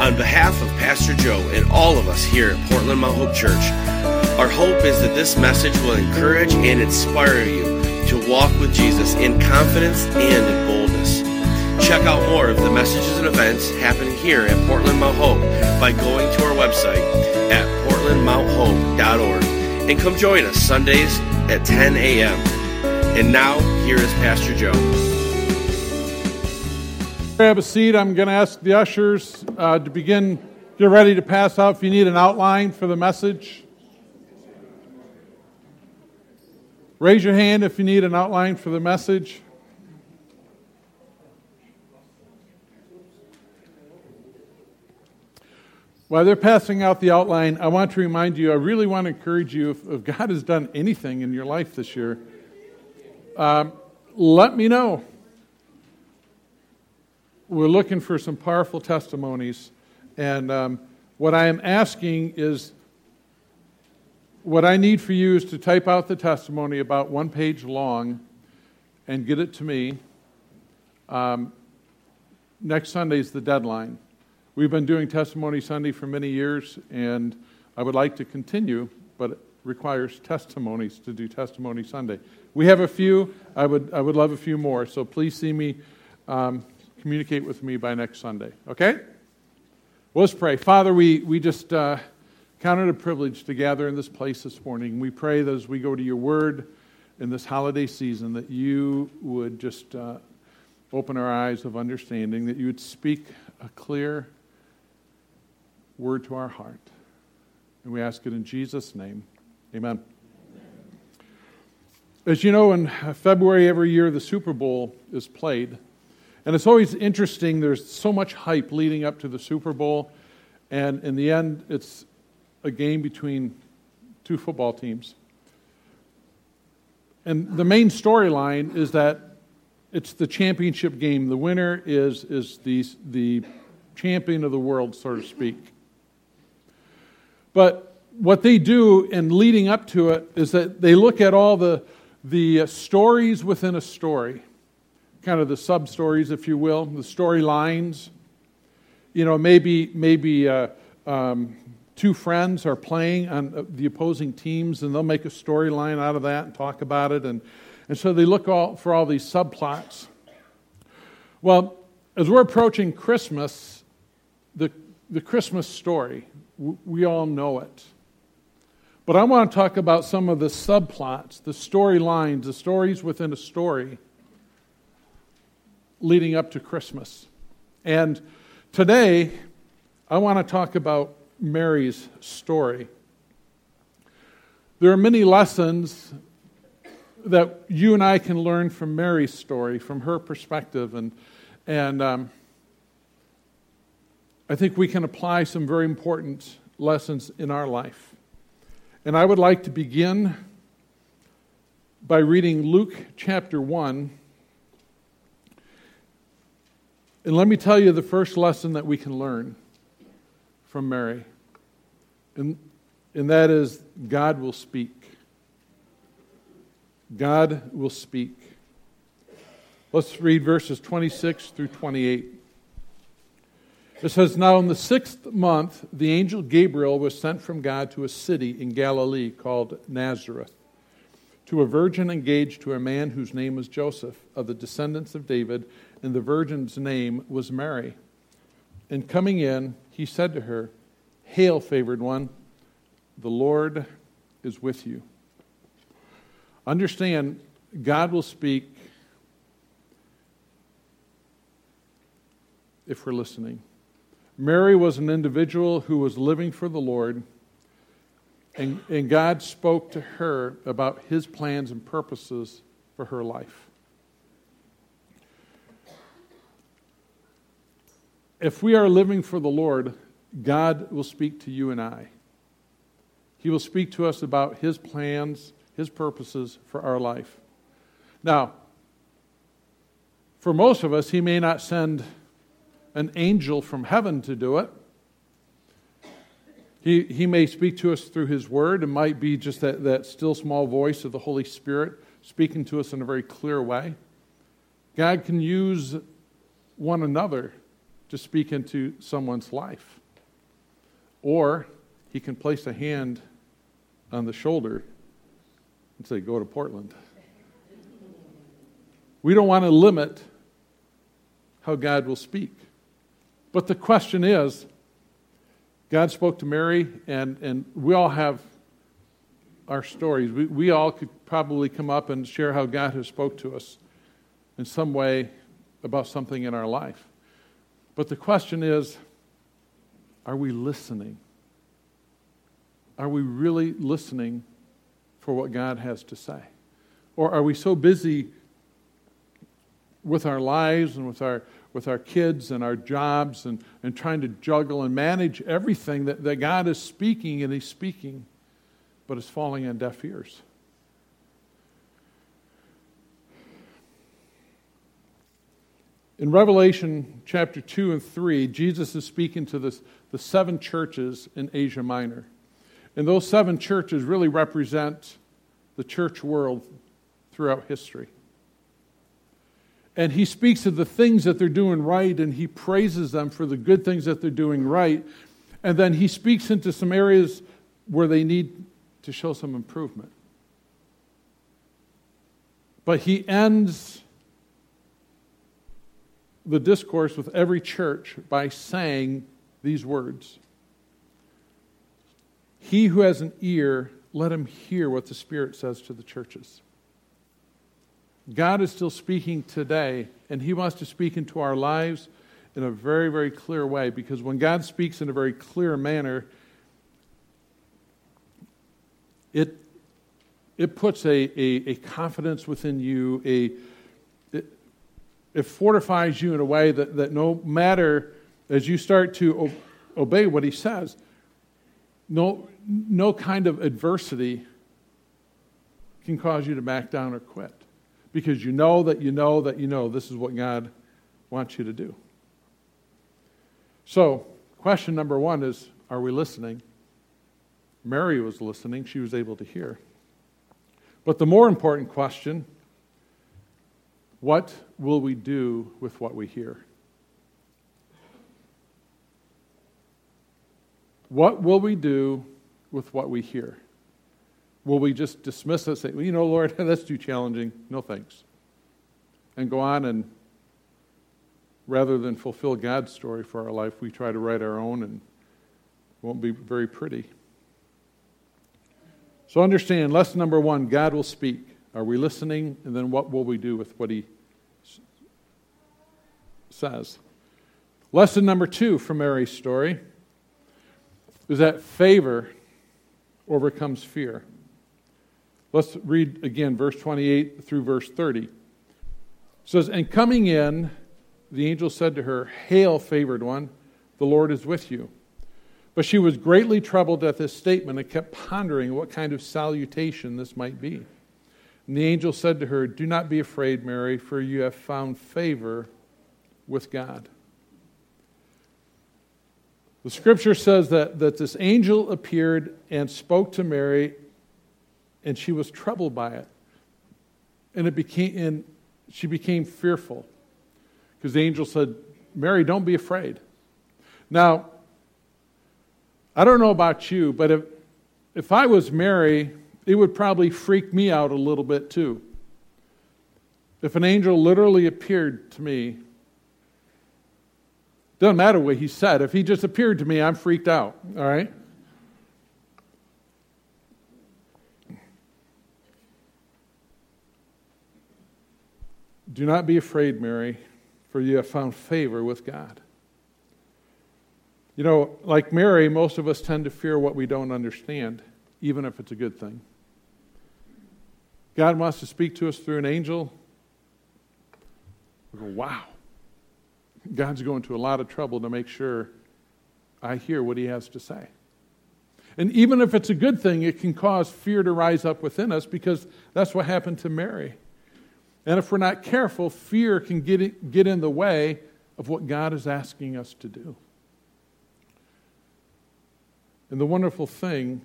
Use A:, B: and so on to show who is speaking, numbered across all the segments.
A: On behalf of Pastor Joe and all of us here at Portland Mount Hope Church, our hope is that this message will encourage and inspire you to walk with Jesus in confidence and in boldness. Check out more of the messages and events happening here at Portland Mount Hope by going to our website at portlandmounthope.org and come join us Sundays at 10 a.m. And now, here is Pastor Joe.
B: Grab a seat. I'm going to ask the ushers to begin. Get ready to pass out if you need an outline for the message. Raise your hand if you need an outline for the message. While they're passing out the outline, I want to remind you, I really want to encourage you, if God has done anything in your life this year, let me know. We're looking for some powerful testimonies. And what I am asking is, what I need for you is to type out the testimony about 1 page long and get it to me. Next Sunday is the deadline. We've been doing Testimony Sunday for many years, and I would like to continue, but it requires testimonies to do Testimony Sunday. We have a few. I would love a few more, so please see me, communicate with me by next Sunday, okay? Well, let's pray. Father, we just count it a privilege to gather in this place this morning. We pray that as we go to your word in this holiday season, that you would just open our eyes of understanding, that you would speak a clear word to our heart. And we ask it in Jesus' name. Amen. As you know, in February every year, the Super Bowl is played. And it's always interesting. There's so much hype leading up to the Super Bowl. And in the end, it's a game between two football teams. And the main storyline is that it's the championship game. The winner is the champion of the world, so to speak. But what they do in leading up to it is that they look at all the stories within a story, kind of the sub-stories, if you will, the storylines. You know, maybe two friends are playing on the opposing teams, and they'll make a storyline out of that and talk about it. And so they look for all these subplots. Well, as we're approaching Christmas, the Christmas story, we all know it. But I want to talk about some of the subplots, the storylines, the stories within a story leading up to Christmas. And today, I want to talk about Mary's story. There are many lessons that you and I can learn from Mary's story, from her perspective, and I think we can apply some very important lessons in our life. And I would like to begin by reading Luke chapter 1. And let me tell you the first lesson that we can learn from Mary. And that is, God will speak. God will speak. Let's read verses 26 through 28. It says, "Now in the 6th month, the angel Gabriel was sent from God to a city in Galilee called Nazareth, to a virgin engaged to a man whose name was Joseph, of the descendants of David, and the virgin's name was Mary. And coming in, he said to her, 'Hail, favored one, the Lord is with you.'" Understand, God will speak if we're listening. Mary was an individual who was living for the Lord, and God spoke to her about his plans and purposes for her life. If we are living for the Lord, God will speak to you and I. He will speak to us about his plans, his purposes for our life. Now, for most of us, he may not send an angel from heaven to do it. He may speak to us through his word. It might be just that still small voice of the Holy Spirit speaking to us in a very clear way. God can use one another to speak into someone's life. Or he can place a hand on the shoulder and say, go to Portland. We don't want to limit how God will speak. But the question is, God spoke to Mary, and we all have our stories. We all could probably come up and share how God has spoke to us in some way about something in our life. But the question is, are we listening? Are we really listening for what God has to say? Or are we so busy with our lives and with our kids and our jobs and trying to juggle and manage everything that God is speaking, and He's speaking, but it's falling on deaf ears? In Revelation chapter 2 and 3, Jesus is speaking to the 7 churches in Asia Minor. And those 7 churches really represent the church world throughout history. And he speaks of the things that they're doing right, and he praises them for the good things that they're doing right. And then he speaks into some areas where they need to show some improvement. But he ends the discourse with every church by saying these words: he who has an ear, let him hear what the Spirit says to the churches. God is still speaking today, and He wants to speak into our lives in a very, very clear way, because when God speaks in a very clear manner, it puts a confidence within you, it fortifies you in a way that no matter, as you start to obey what He says, no kind of adversity can cause you to back down or quit. Because you know that this is what God wants you to do. So, question number 1 is, are we listening? Mary was listening. She was able to hear. But the more important question, what will we do with what we hear? What will we do with what we hear? Will we just dismiss it and say, well, Lord, that's too challenging. No thanks. And go on, and rather than fulfill God's story for our life, we try to write our own, and it won't be very pretty. So understand, lesson number 1, God will speak. Are we listening? And then what will we do with what He says? Lesson number 2 from Mary's story is that favor overcomes fear. Let's read again verse 28 through verse 30. It says, and coming in, the angel said to her, hail, favored one, the Lord is with you. But she was greatly troubled at this statement and kept pondering what kind of salutation this might be. And the angel said to her, do not be afraid, Mary, for you have found favor with God. The scripture says that this angel appeared and spoke to Mary, and she was troubled by it. And she became fearful. Because the angel said, Mary, don't be afraid. Now, I don't know about you, but if I was Mary, it would probably freak me out a little bit too. If an angel literally appeared to me, doesn't matter what he said. If he just appeared to me, I'm freaked out. All right? Do not be afraid, Mary, for you have found favor with God. Like Mary, most of us tend to fear what we don't understand, even if it's a good thing. God wants to speak to us through an angel. We go, wow. God's going to a lot of trouble to make sure I hear what He has to say. And even if it's a good thing, it can cause fear to rise up within us, because that's what happened to Mary. And if we're not careful, fear can get in the way of what God is asking us to do. And the wonderful thing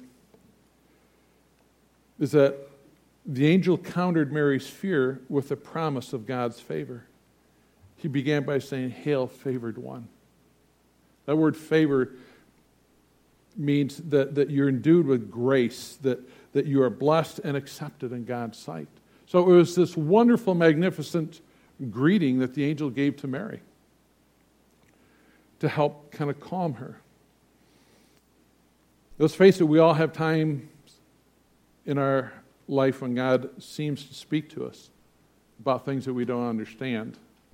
B: is that the angel countered Mary's fear with the promise of God's favor. He began by saying, hail, favored one. That word favor means that you're endued with grace, that you are blessed and accepted in God's sight. So it was this wonderful, magnificent greeting that the angel gave to Mary to help kind of calm her. Let's face it, we all have times in our life when God seems to speak to us about things that we don't understand.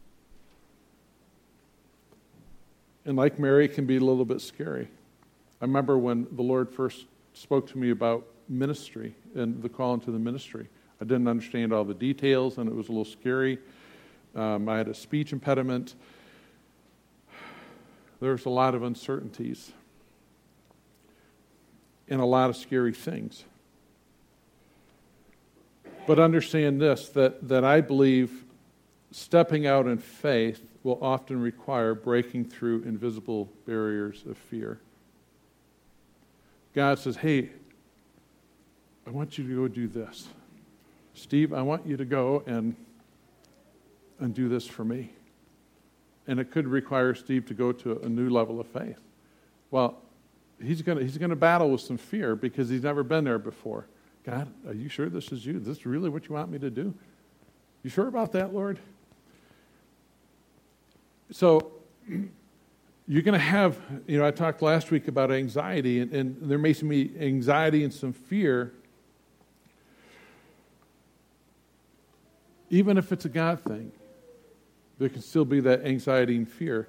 B: And like Mary, it can be a little bit scary. I remember when the Lord first spoke to me about ministry and the call into the ministry. I didn't understand all the details, and it was a little scary. I had a speech impediment. There's a lot of uncertainties and a lot of scary things. But understand this, that I believe stepping out in faith will often require breaking through invisible barriers of fear. God says, hey, I want you to go do this. Steve, I want you to go and do this for me. And it could require Steve to go to a new level of faith. Well, he's going to battle with some fear because he's never been there before. God, are you sure this is you? Is this really what you want me to do? You sure about that, Lord? So you're going to have, I talked last week about anxiety, and there may be anxiety and some fear. Even if it's a God thing, there can still be that anxiety and fear.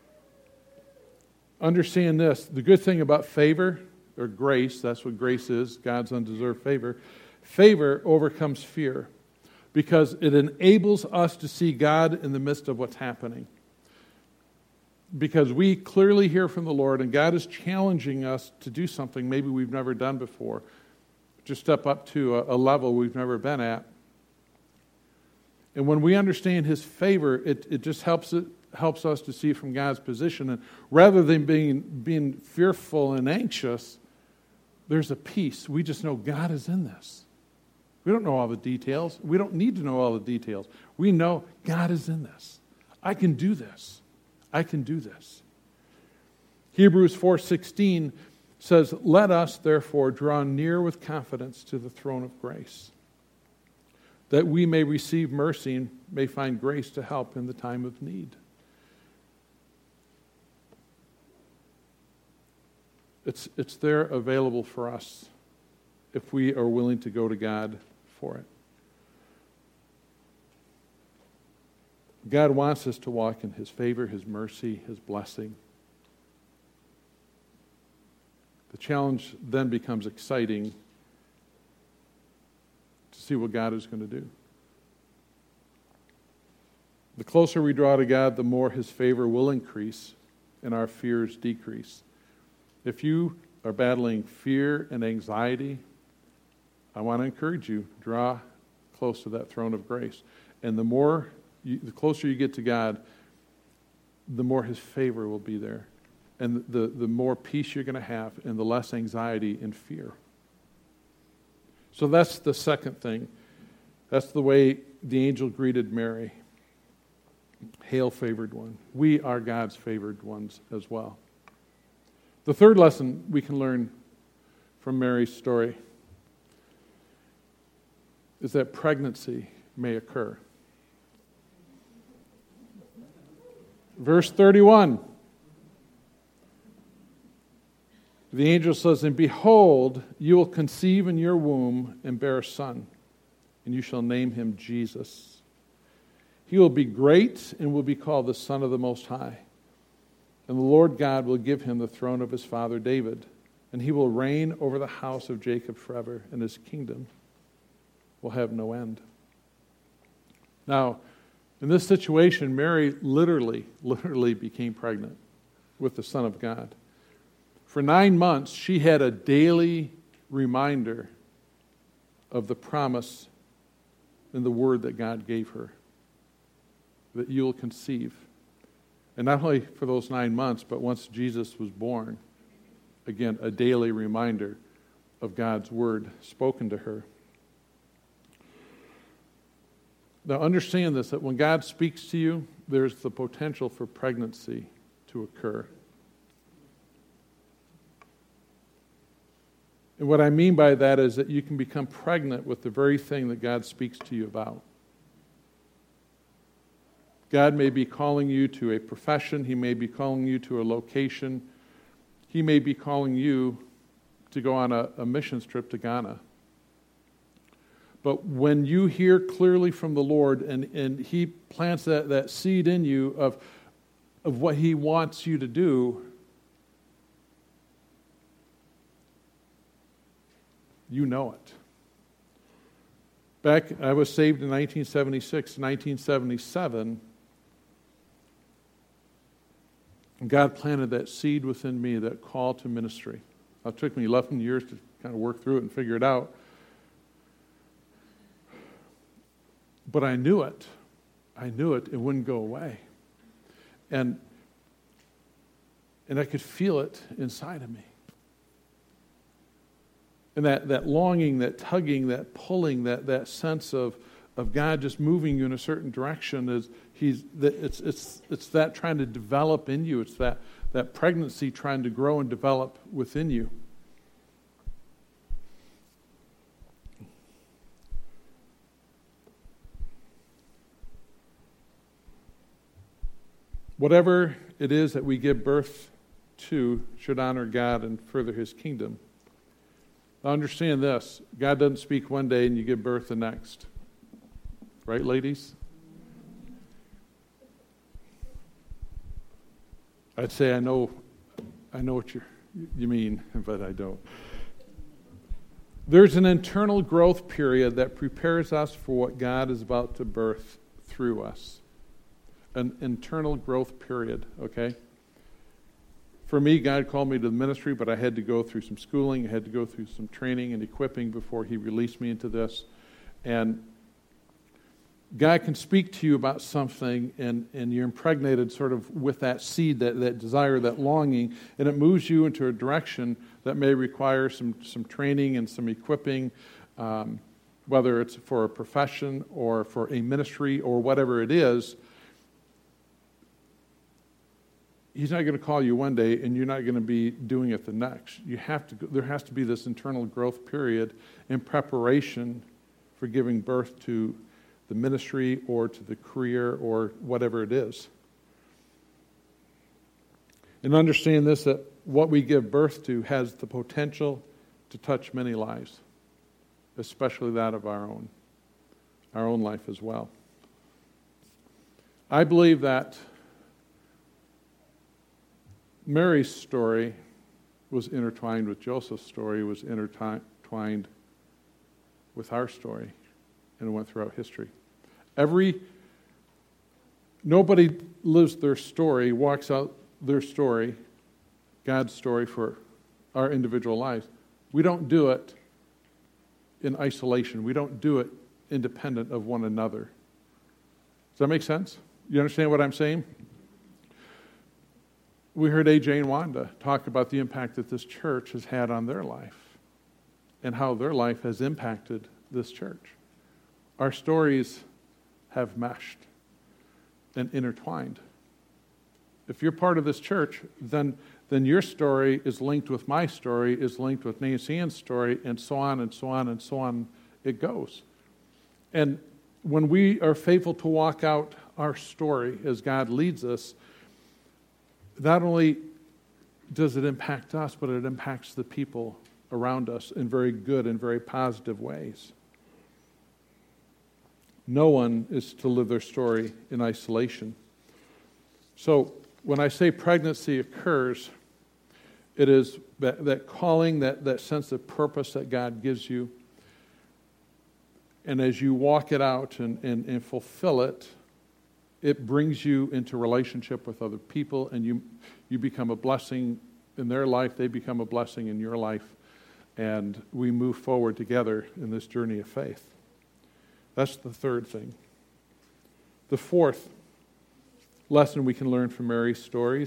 B: Understand this, the good thing about favor, or grace, that's what grace is, God's undeserved favor. Favor overcomes fear because it enables us to see God in the midst of what's happening. Because we clearly hear from the Lord, and God is challenging us to do something maybe we've never done before, to step up to a level we've never been at. And when we understand His favor, it just helps us to see from God's position. And rather than being fearful and anxious, there's a peace. We just know God is in this. We don't know all the details. We don't need to know all the details. We know God is in this. I can do this. I can do this. Hebrews 4:16 says, "Let us therefore draw near with confidence to the throne of grace, that we may receive mercy and may find grace to help in the time of need." It's there available for us if we are willing to go to God for it. God wants us to walk in His favor, His mercy, His blessing. The challenge then becomes exciting to see what God is going to do. The closer we draw to God, the more His favor will increase and our fears decrease. If you are battling fear and anxiety, I want to encourage you, draw close to that throne of grace. And the closer you get to God, the more His favor will be there. And the more peace you're going to have and the less anxiety and fear. So that's the second thing. That's the way the angel greeted Mary. Hail, favored one. We are God's favored ones as well. The third lesson we can learn from Mary's story is that pregnancy may occur. Verse 31. The angel says, "And behold, you will conceive in your womb and bear a son, and you shall name him Jesus. He will be great and will be called the Son of the Most High. And the Lord God will give him the throne of his father David, and he will reign over the house of Jacob forever, and his kingdom will have no end." Now, in this situation, Mary literally became pregnant with the Son of God. For 9 months, she had a daily reminder of the promise and the word that God gave her, that you'll conceive. And not only for those 9 months, but once Jesus was born, again, a daily reminder of God's word spoken to her. Now understand this, that when God speaks to you, there's the potential for pregnancy to occur. And what I mean by that is that you can become pregnant with the very thing that God speaks to you about. God may be calling you to a profession. He may be calling you to a location. He may be calling you to go on a missions trip to Ghana. But when you hear clearly from the Lord and He plants that seed in you of what He wants you to do, you know it. I was saved in 1976, 1977. God planted that seed within me, that call to ministry. It took me 11 years to kind of work through it and figure it out. But I knew it. I knew it. It wouldn't go away. And I could feel it inside of me. And that longing, that tugging, that pulling, that sense of God just moving you in a certain direction it's that trying to develop in you. It's that pregnancy trying to grow and develop within you. Whatever it is that we give birth to should honor God and further His kingdom. Now understand this, God doesn't speak one day and you give birth the next. Right, ladies? I'd say I know what you mean, but I don't. There's an internal growth period that prepares us for what God is about to birth through us. An internal growth period, okay? For me, God called me to the ministry, but I had to go through some schooling, I had to go through some training and equipping before He released me into this. And God can speak to you about something, and you're impregnated sort of with that seed, that desire, that longing, and it moves you into a direction that may require some training and some equipping, whether it's for a profession or for a ministry or whatever it is. He's not going to call you one day, and you're not going to be doing it the next. There has to be this internal growth period in preparation for giving birth to the ministry or to the career or whatever it is. And understand this, that what we give birth to has the potential to touch many lives, especially that of our own life as well. I believe that Mary's story was intertwined with Joseph's story, was intertwined with our story, and it went throughout history. Nobody lives their story, walks out their story, God's story for our individual lives. We don't do it in isolation. We don't do it independent of one another. Does that make sense? You understand what I'm saying? We heard AJ and Wanda talk about the impact that this church has had on their life and how their life has impacted this church. Our stories have meshed and intertwined. If you're part of this church, then your story is linked with my story, is linked with Nancy Ann's story, and so on and so on and so on it goes. And when we are faithful to walk out our story as God leads us, not only does it impact us, but it impacts the people around us in very good and very positive ways. No one is to live their story in isolation. So when I say pregnancy occurs, it is that calling, that sense of purpose that God gives you. And as you walk it out and fulfill it, it brings you into relationship with other people, and you become a blessing in their life, they become a blessing in your life, and we move forward together in this journey of faith. That's the third thing. The fourth lesson we can learn from Mary's story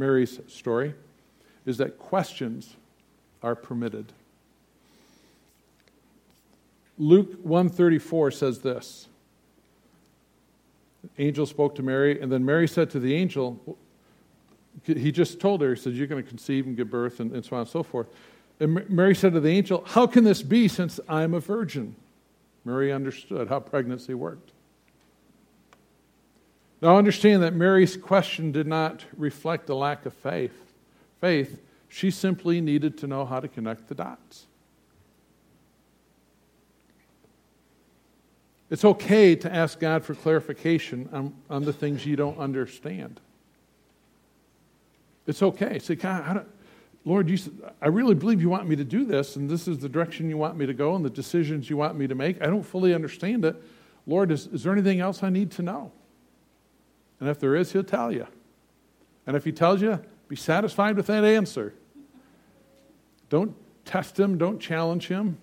B: is that questions are permitted. Luke 1:34 says this. The angel spoke to Mary, and then Mary said to the angel, he just told her, he said, you're going to conceive and give birth, and so on and so forth. And Mary said to the angel, "How can this be since I'm a virgin?" Mary understood how pregnancy worked. Now understand that Mary's question did not reflect a lack of faith. She simply needed to know how to connect the dots. It's okay to ask God for clarification on the things you don't understand. It's okay. Say, God, Lord, I really believe you want me to do this, and this is the direction you want me to go and the decisions you want me to make. I don't fully understand it. Lord, is there anything else I need to know? And if there is, he'll tell you. And if he tells you, be satisfied with that answer. Don't test him. Don't challenge him.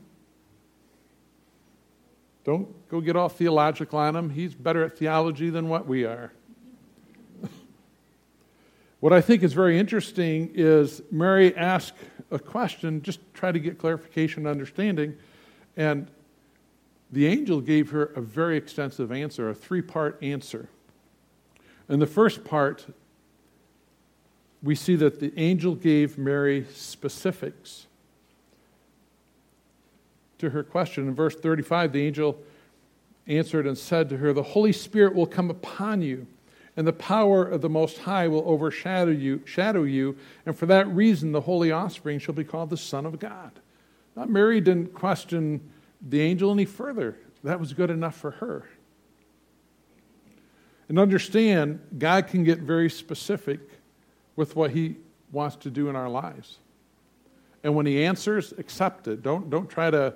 B: Don't go get all theological on him. He's better at theology than what we are. What I think is very interesting is Mary asked a question, just try to get clarification and understanding, and the angel gave her a very extensive answer, a 3-part answer. In the first part, we see that the angel gave Mary specifics to her question. In verse 35, the angel answered and said to her, "The Holy Spirit will come upon you, and the power of the Most High will overshadow you, and for that reason the holy offspring shall be called the Son of God." Now, Mary didn't question the angel any further. That was good enough for her. And understand, God can get very specific with what he wants to do in our lives. And when he answers, accept it. Don't try to...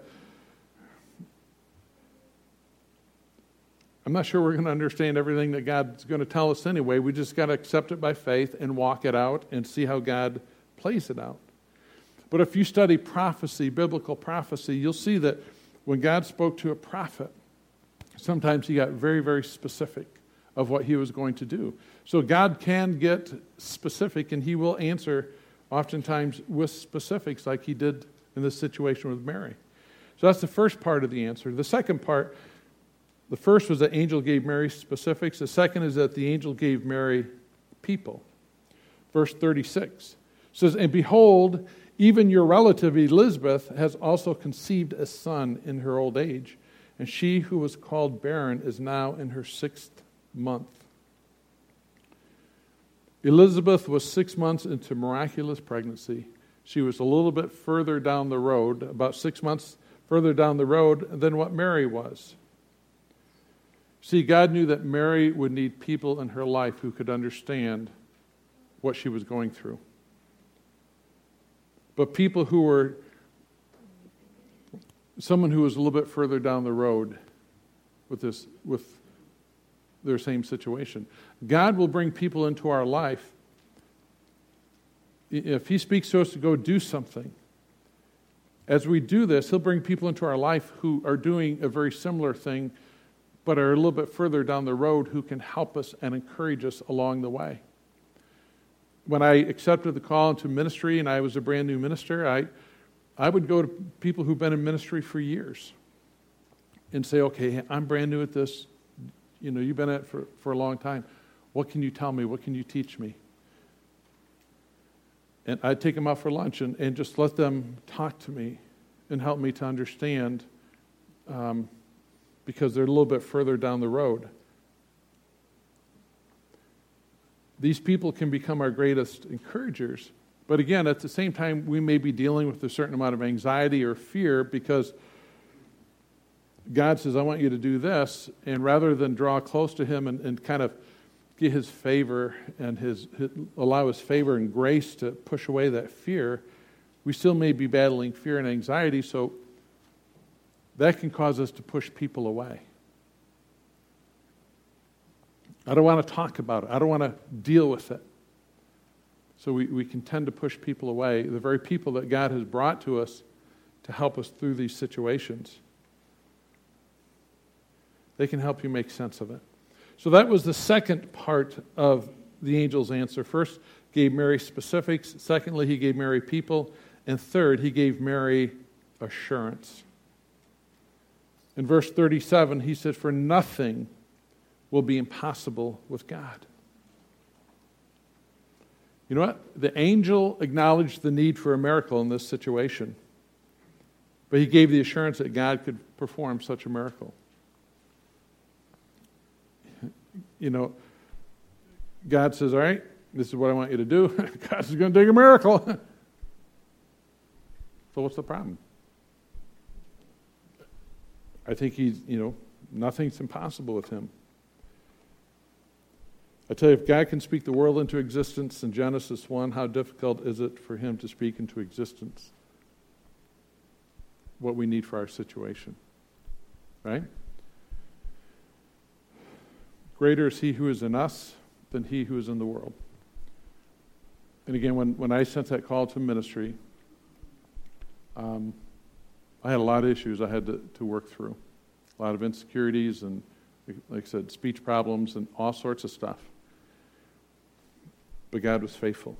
B: I'm not sure we're going to understand everything that God's going to tell us anyway. We just got to accept it by faith and walk it out and see how God plays it out. But if you study prophecy, biblical prophecy, you'll see that when God spoke to a prophet, sometimes he got very, very specific of what he was going to do. So God can get specific, and he will answer oftentimes with specifics like he did in this situation with Mary. So that's the first part of the answer. The second part, the first was that angel gave Mary specifics. The second is that the angel gave Mary people. Verse 36 says, "And behold, even your relative Elizabeth has also conceived a son in her old age, and she who was called barren is now in her 6th month." Elizabeth was 6 months into miraculous pregnancy. She was a little bit further down the road, about 6 months further down the road than what Mary was. See, God knew that Mary would need people in her life who could understand what she was going through. But people who were, someone who was a little bit further down the road with their same situation. God will bring people into our life. If he speaks to us to go do something, as we do this, he'll bring people into our life who are doing a very similar thing, but are a little bit further down the road who can help us and encourage us along the way. When I accepted the call into ministry and I was a brand new minister, I would go to people who've been in ministry for years and say, "Okay, I'm brand new at this. You know, you've been at it for a long time. What can you tell me? What can you teach me?" And I'd take them out for lunch and just let them talk to me and help me to understand because they're a little bit further down the road. These people can become our greatest encouragers. But again, at the same time, we may be dealing with a certain amount of anxiety or fear because God says, "I want you to do this," and rather than draw close to him and kind of get his favor and allow his favor and grace to push away that fear, we still may be battling fear and anxiety, so that can cause us to push people away. I don't want to talk about it. I don't want to deal with it. So we can tend to push people away, the very people that God has brought to us to help us through these situations. They can help you make sense of it. So that was the second part of the angel's answer. First, gave Mary specifics. Secondly, he gave Mary people. And third, he gave Mary assurance. In verse 37, he said, "For nothing will be impossible with God." You know what? The angel acknowledged the need for a miracle in this situation, but he gave the assurance that God could perform such a miracle. You know, God says, all right, this is what I want you to do. God's going to do a miracle. So what's the problem? I think nothing's impossible with him. I tell you, if God can speak the world into existence in Genesis 1, how difficult is it for him to speak into existence what we need for our situation? Right? Greater is he who is in us than he who is in the world. And again, when I sent that call to ministry, I had a lot of issues I had to work through. A lot of insecurities and, like I said, speech problems and all sorts of stuff. But God was faithful.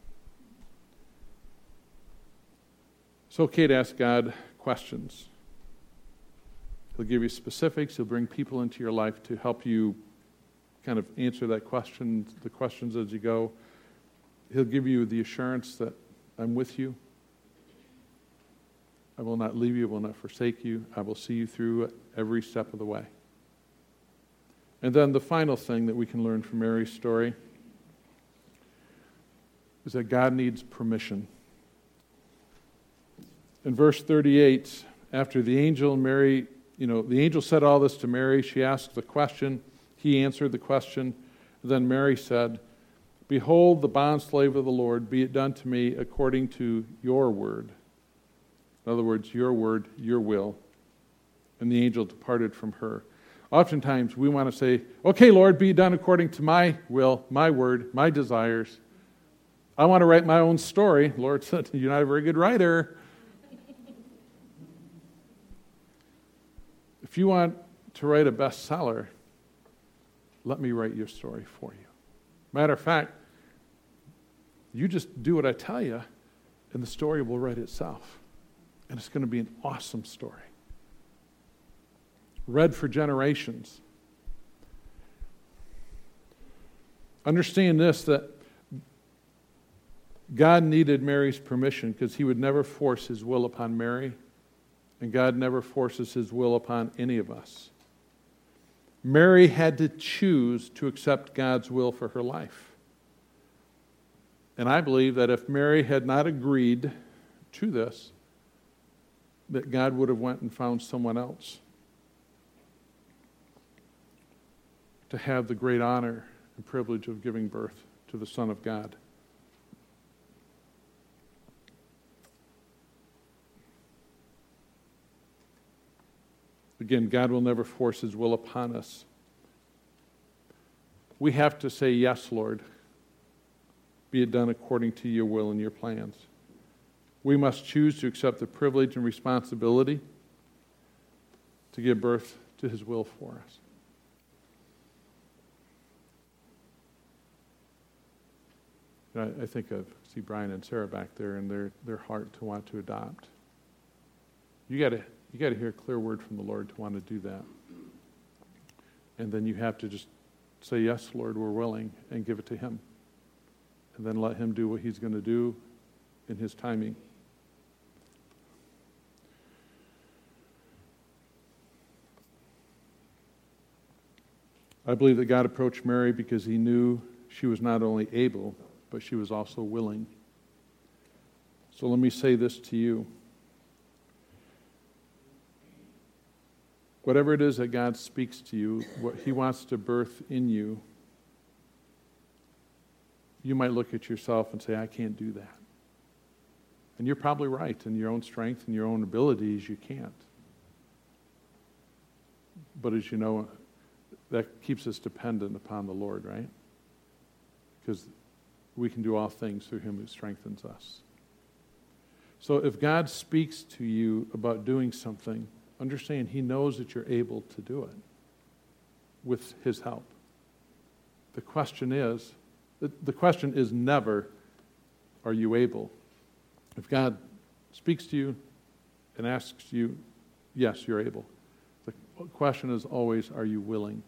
B: It's okay to ask God questions. He'll give you specifics. He'll bring people into your life to help you kind of answer the questions as you go. He'll give you the assurance that I'm with you. I will not leave you, I will not forsake you. I will see you through every step of the way. And then the final thing that we can learn from Mary's story is that God needs permission. In verse 38, after the angel said all this to Mary, she asked the question, he answered the question, then Mary said, "Behold, the bondslave of the Lord, be it done to me according to your word." In other words, your word, your will. And the angel departed from her. Oftentimes we want to say, okay, Lord, be done according to my will, my word, my desires. I want to write my own story. Lord said, you're not a very good writer. If you want to write a bestseller, let me write your story for you. Matter of fact, you just do what I tell you, and the story will write itself. And it's going to be an awesome story. Read for generations. Understand this, that God needed Mary's permission because he would never force his will upon Mary, and God never forces his will upon any of us. Mary had to choose to accept God's will for her life. And I believe that if Mary had not agreed to this, that God would have went and found someone else to have the great honor and privilege of giving birth to the Son of God. Again, God will never force his will upon us. We have to say, yes, Lord, be it done according to your will and your plans. We must choose to accept the privilege and responsibility to give birth to his will for us. I think I see Brian and Sarah back there and their heart to want to adopt. You got to hear a clear word from the Lord to want to do that. And then you have to just say, yes, Lord, we're willing, and give it to him. And then let him do what he's going to do in his timing. I believe that God approached Mary because he knew she was not only able, but she was also willing. So let me say this to you. Whatever it is that God speaks to you, what he wants to birth in you, you might look at yourself and say, I can't do that. And you're probably right. In your own strength and your own abilities, you can't. But as you know, that keeps us dependent upon the Lord, right? Because we can do all things through him who strengthens us. So if God speaks to you about doing something, understand he knows that you're able to do it with his help. The question is never, are you able? If God speaks to you and asks you, yes, you're able. The question is always, are you willing?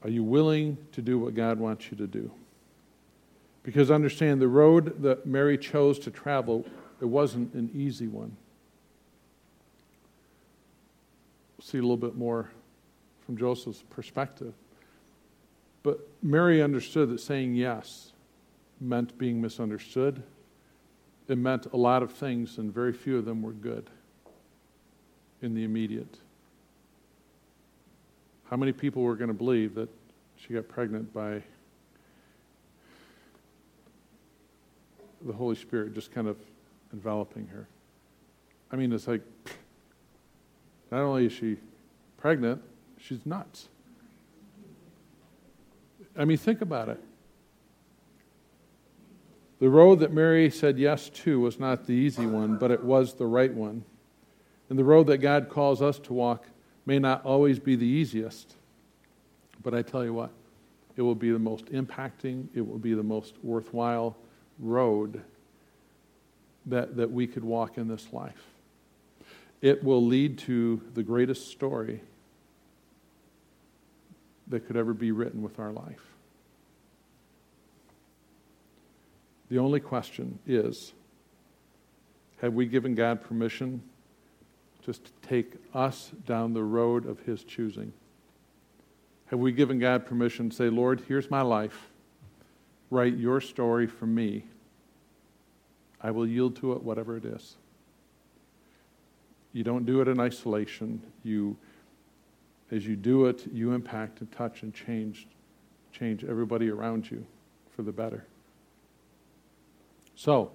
B: Are you willing to do what God wants you to do? Because understand, the road that Mary chose to travel, it wasn't an easy one. We'll see a little bit more from Joseph's perspective. But Mary understood that saying yes meant being misunderstood. It meant a lot of things, and very few of them were good in the immediate. How many people were going to believe that she got pregnant by the Holy Spirit just kind of enveloping her? I mean, it's like, not only is she pregnant, she's nuts. I mean, think about it. The road that Mary said yes to was not the easy one, but it was the right one. And the road that God calls us to walk may not always be the easiest, but I tell you what, it will be the most impacting, it will be the most worthwhile road that we could walk in this life. It will lead to the greatest story that could ever be written with our life. The only question is, have we given God permission just to take us down the road of His choosing? Have we given God permission to say, Lord, here's my life. Write your story for me. I will yield to it, whatever it is. You don't do it in isolation. As you do it, you impact and touch and change everybody around you for the better. So,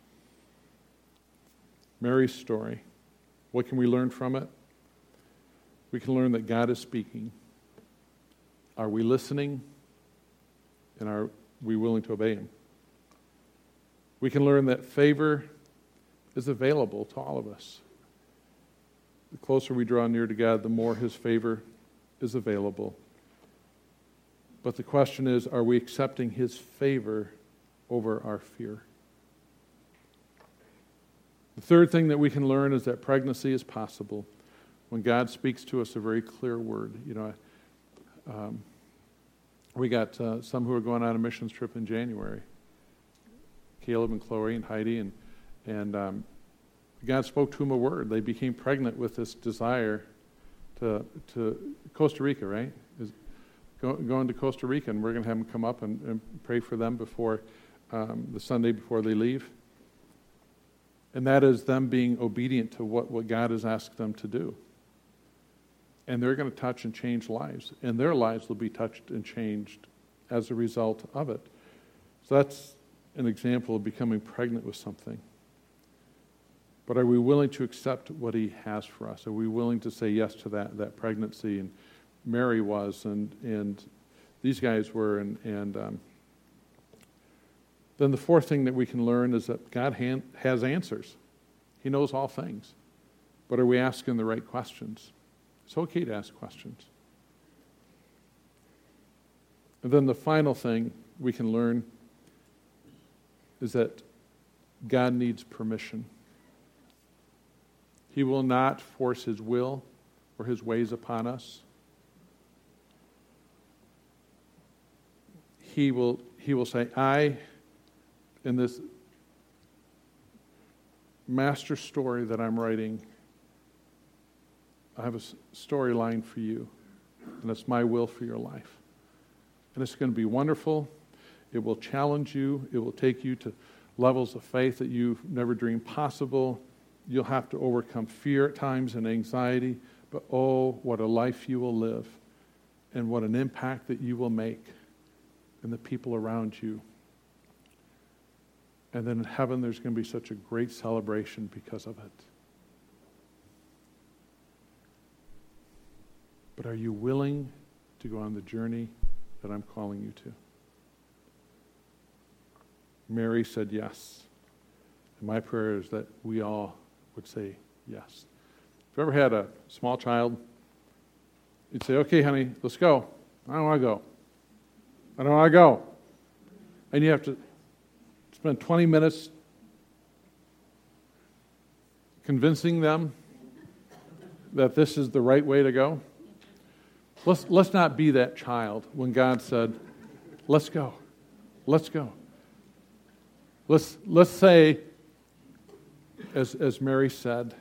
B: Mary's story, what can we learn from it? We can learn that God is speaking. Are we listening? And are we willing to obey Him? We can learn that favor is available to all of us. The closer we draw near to God, the more His favor is available. But the question is, are we accepting His favor over our fear? The third thing that we can learn is that pregnancy is possible when God speaks to us a very clear word. We got some who are going on a missions trip in January. Caleb and Chloe and Heidi, and God spoke to them a word. They became pregnant with this desire to Costa Rica, right? Going to Costa Rica, and we're going to have them come up and pray for them before the Sunday before they leave. And that is them being obedient to what God has asked them to do. And they're going to touch and change lives. And their lives will be touched and changed as a result of it. So that's an example of becoming pregnant with something. But are we willing to accept what He has for us? Are we willing to say yes to that pregnancy? And Mary was, and these guys were. And then the fourth thing that we can learn is that God has answers. He knows all things. But are we asking the right questions? It's okay to ask questions. And then the final thing we can learn is that God needs permission. He will not force His will or His ways upon us. He will say, in this master story that I'm writing, I have a storyline for you, and it's my will for your life. And it's going to be wonderful. It will challenge you. It will take you to levels of faith that you've never dreamed possible. You'll have to overcome fear at times and anxiety, but oh, what a life you will live, and what an impact that you will make in the people around you. And then in heaven, there's going to be such a great celebration because of it. But are you willing to go on the journey that I'm calling you to? Mary said yes. And my prayer is that we all would say yes. If you ever had a small child, you'd say, okay, honey, let's go. I don't want to go. I don't want to go. And you have to spend 20 minutes convincing them that this is the right way to go. Let's not be that child when God said, let's go. Let's go. Let's say, as Mary said,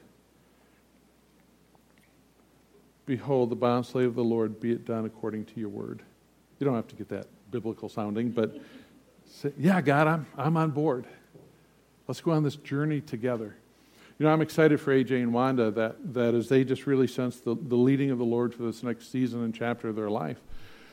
B: behold, the bondslave of the Lord, be it done according to your word. You don't have to get that biblical sounding, but say, yeah, God, I'm on board. Let's go on this journey together. You know, I'm excited for AJ and Wanda that as they just really sense the leading of the Lord for this next season and chapter of their life.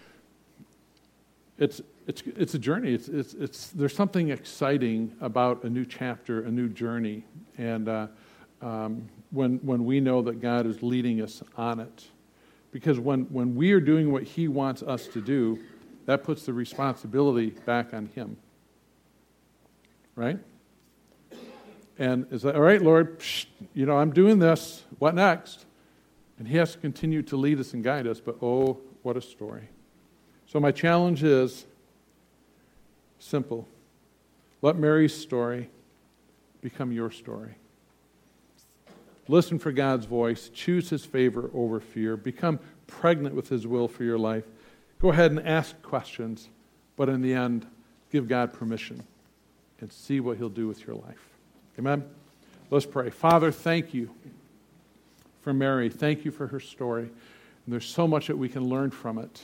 B: It's a journey. There's something exciting about a new chapter, a new journey, and when we know that God is leading us on it, because when we are doing what He wants us to do, that puts the responsibility back on Him, right? And it's like, all right, Lord, I'm doing this. What next? And He has to continue to lead us and guide us, but oh, what a story. So my challenge is simple. Let Mary's story become your story. Listen for God's voice. Choose His favor over fear. Become pregnant with His will for your life. Go ahead and ask questions, but in the end, give God permission and see what He'll do with your life. Amen? Let's pray. Father, thank you for Mary. Thank you for her story. And there's so much that we can learn from it.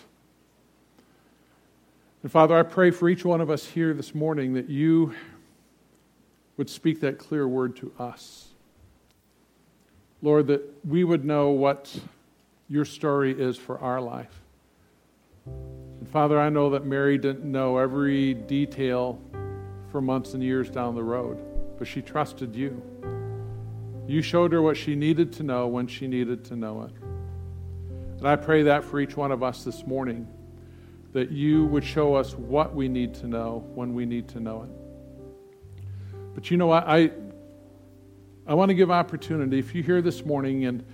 B: And Father, I pray for each one of us here this morning that you would speak that clear word to us. Lord, that we would know what your story is for our life. And Father, I know that Mary didn't know every detail for months and years down the road, but she trusted you. You showed her what she needed to know when she needed to know it. And I pray that for each one of us this morning, that you would show us what we need to know when we need to know it. But you know what? I want to give opportunity. If you're here this morning and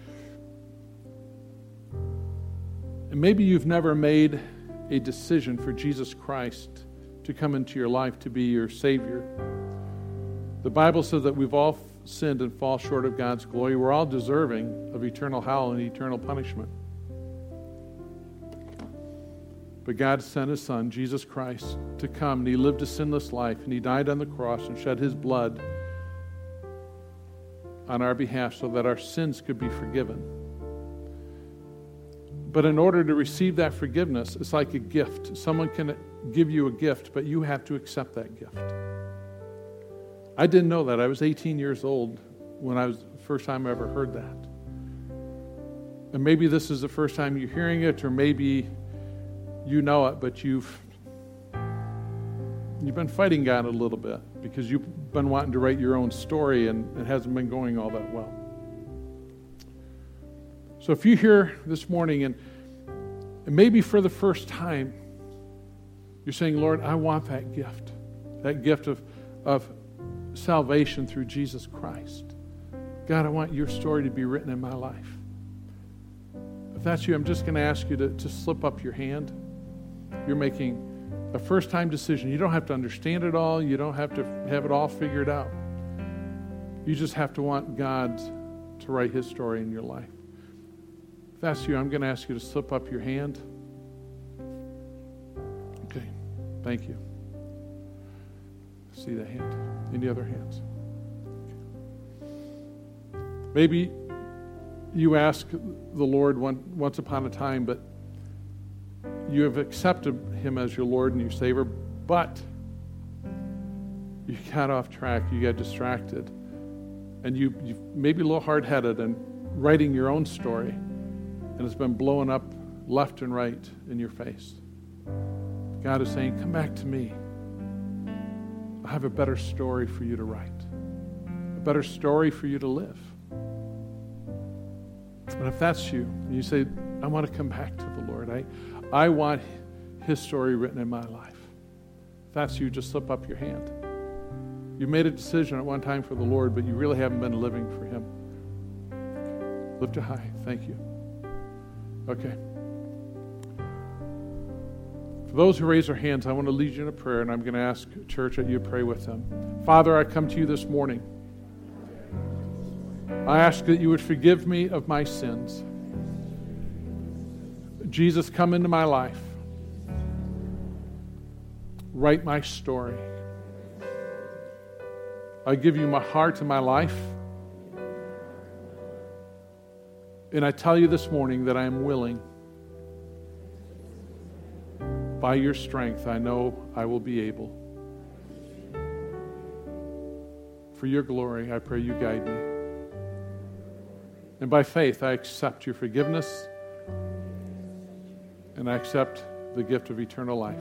B: maybe you've never made a decision for Jesus Christ to come into your life to be your Savior. The Bible says that we've all sinned and fall short of God's glory. We're all deserving of eternal hell and eternal punishment. But God sent His Son, Jesus Christ, to come, and He lived a sinless life, and He died on the cross and shed His blood on our behalf so that our sins could be forgiven. But in order to receive that forgiveness, it's like a gift. Someone can give you a gift, but you have to accept that gift. I didn't know that. I was 18 years old when the first time I ever heard that. And maybe this is the first time you're hearing it, or maybe you know it, but you've been fighting God a little bit because you've been wanting to write your own story and it hasn't been going all that well. So if you're here this morning and maybe for the first time you're saying, Lord, I want that gift of salvation through Jesus Christ. God, I want your story to be written in my life. If that's you, I'm just going to ask you to slip up your hand. You're making a first-time decision. You don't have to understand it all. You don't have to have it all figured out. You just have to want God to write His story in your life. If that's you, I'm going to ask you to slip up your hand. Okay, thank you. See that hand. Any other hands? Maybe you asked the Lord once upon a time, but you have accepted Him as your Lord and your Savior, but you got off track, you got distracted, and you may be a little hard-headed and writing your own story, and it's been blowing up left and right in your face. God is saying, come back to me. I have a better story for you to write, a better story for you to live. And if that's you, and you say, I want to come back to the Lord, I want His story written in my life. If that's you, just slip up your hand. You made a decision at one time for the Lord, but you really haven't been living for Him. Lift it high. Thank you. Okay. For those who raise their hands, I want to lead you in a prayer, and I'm going to ask church that you pray with them. Father, I come to you this morning. I ask that you would forgive me of my sins. Jesus, come into my life. Write my story. I give you my heart and my life. And I tell you this morning that I am willing. By your strength, I know I will be able. For your glory, I pray you guide me. And by faith, I accept your forgiveness, and I accept the gift of eternal life.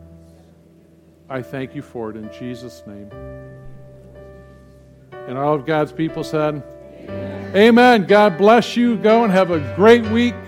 B: I thank you for it in Jesus' name. And all of God's people said, Amen. Amen. God bless you. Go and have a great week.